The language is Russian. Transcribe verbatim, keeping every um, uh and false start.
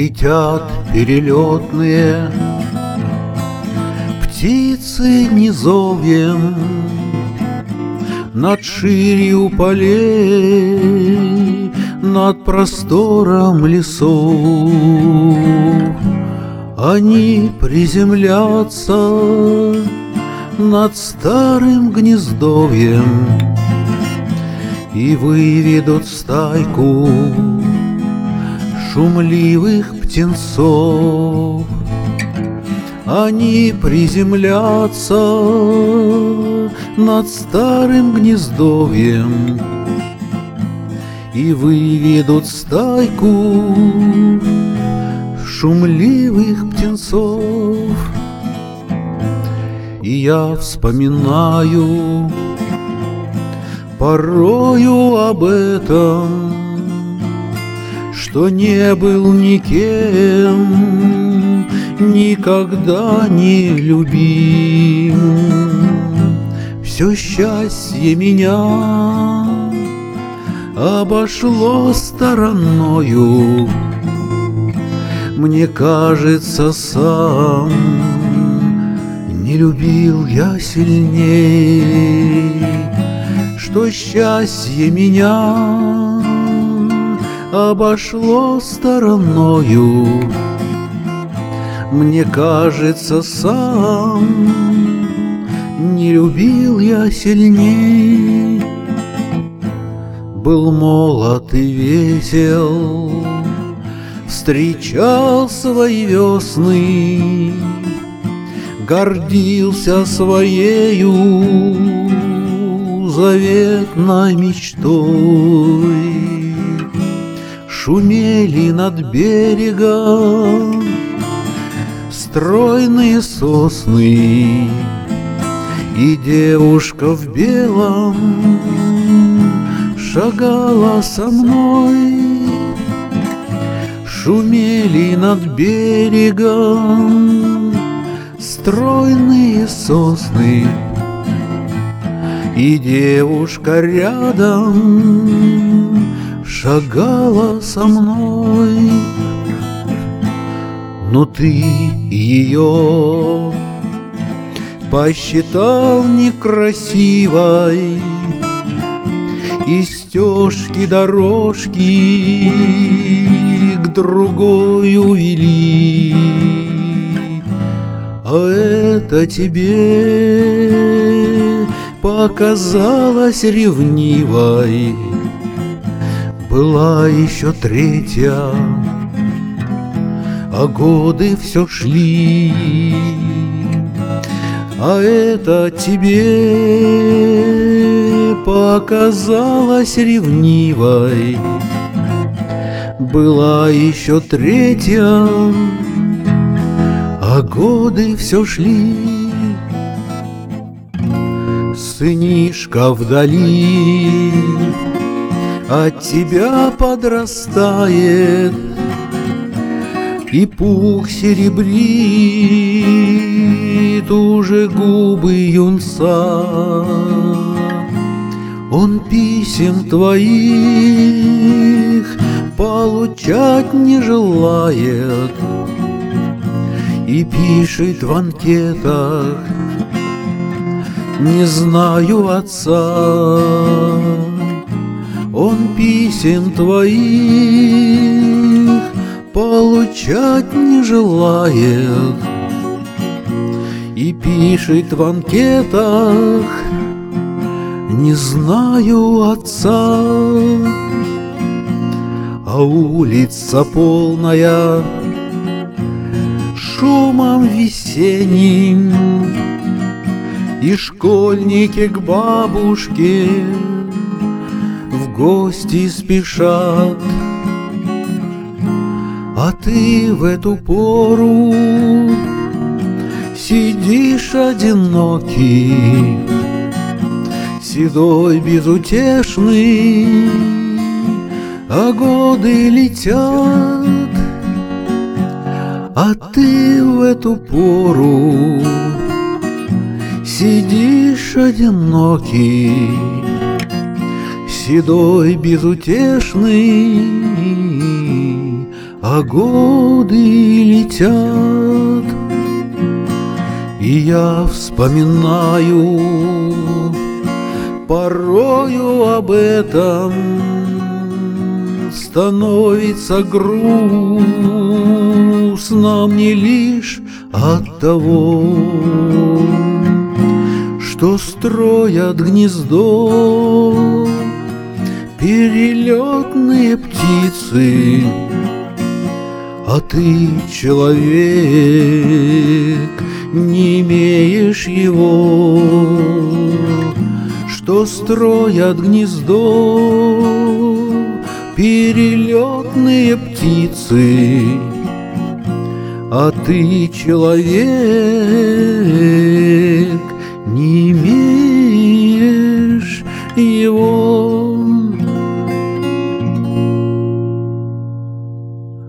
Летят перелетные птицы низовьем над ширью полей, над простором лесов. Они приземлятся над старым гнездовьем и выведут стайку шумливых птенцов. Они приземлятся над старым гнездовьем и выведут стайку шумливых птенцов. И я вспоминаю порою об этом, что не был никем никогда не любим. Все счастье меня обошло стороною. Мне кажется, сам не любил я сильней, что счастье меня обошло стороною. Мне кажется, сам не любил я сильней. Был молод и весел, встречал свои весны, гордился своею заветной мечтой. Шумели над берегом стройные сосны, и девушка в белом шагала со мной. Шумели над берегом стройные сосны, и девушка рядом шагала со мной. Но ты ее посчитал некрасивой, и стежки дорожки к другой увели. А это тебе показалось ревнивой. Была еще третья, а годы все шли. А это тебе показалось ревнивой. Была еще третья, а годы все шли. Сынишка вдали от тебя подрастает, и пух серебрит уже губы юнца. Он писем твоих получать не желает и пишет в анкетах: не знаю отца. Он писем твоих получать не желает и пишет в анкетах: не знаю отца. А улица полная шумом весенним, и школьники к бабушке в гости спешат. А ты в эту пору сидишь одинокий, седой, безутешный, а годы летят. А ты в эту пору сидишь одинокий, седой, безутешный, а годы летят. И я вспоминаю порою об этом, становится грустно мне лишь от того, что строят гнездо перелетные птицы, а ты, человек, не имеешь его. Что строят гнездо перелетные птицы, а ты, человек, не имеешь его.